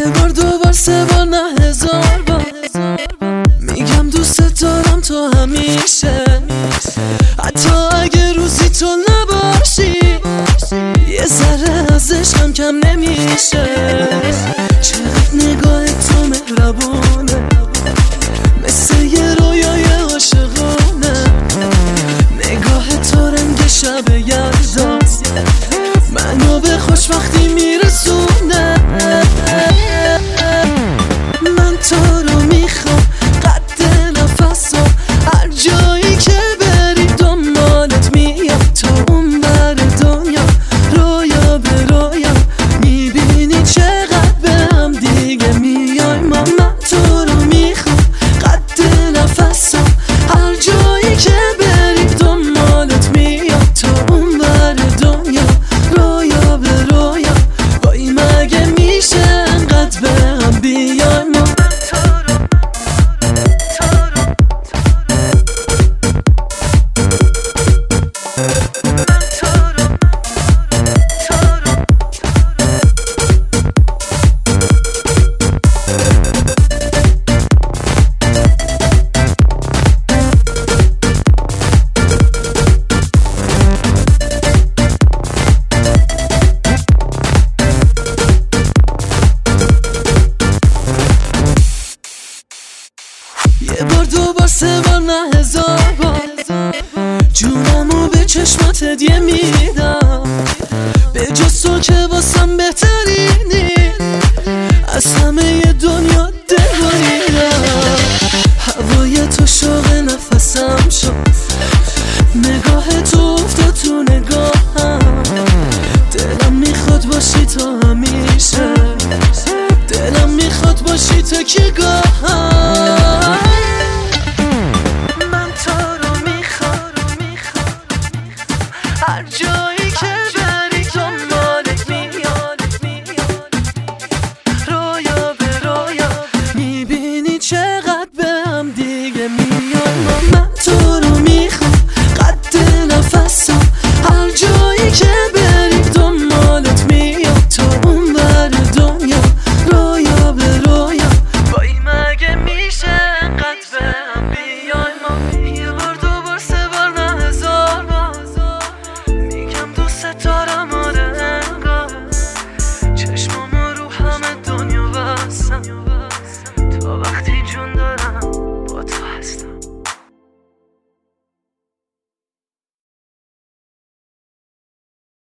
بار دو بار سه بار نه هزار بار میگم دوست دارم تو همیشه، حتی اگه روزی تو نباشی یه ذره از عشقم کم نمیشه. چقدر نگاه تو مهربونه، مثل یه رویای عاشقانه. نگاه تو رنگ شب یلدا منو به خوشبختی میرسونه. من تو رو میخوام قد نفسا، هر جایی که بری دنبالت میام. تو اون بر دنیا رویا به رویا میبینی چقدر به هم دیگه میای. من تو رو میخوام قد نفسا، هر جایی که بری دنبالت میام. تو اون بر دنیا رویا به رویا، وای مگه میشه انقدر به هم بیای. یه بار دو بار سه بار نه هزار بار جونمو به چشمات هدیه میدم، به جز تو که واسم بهترینی، از همه دنیا دل بریدم. هوای تو شوق نفسم شد، نگاه تو افتاد تو نگاهم. دلم میخواد باشی تو همیشه، دلم میخواد باشی تو که گاهم.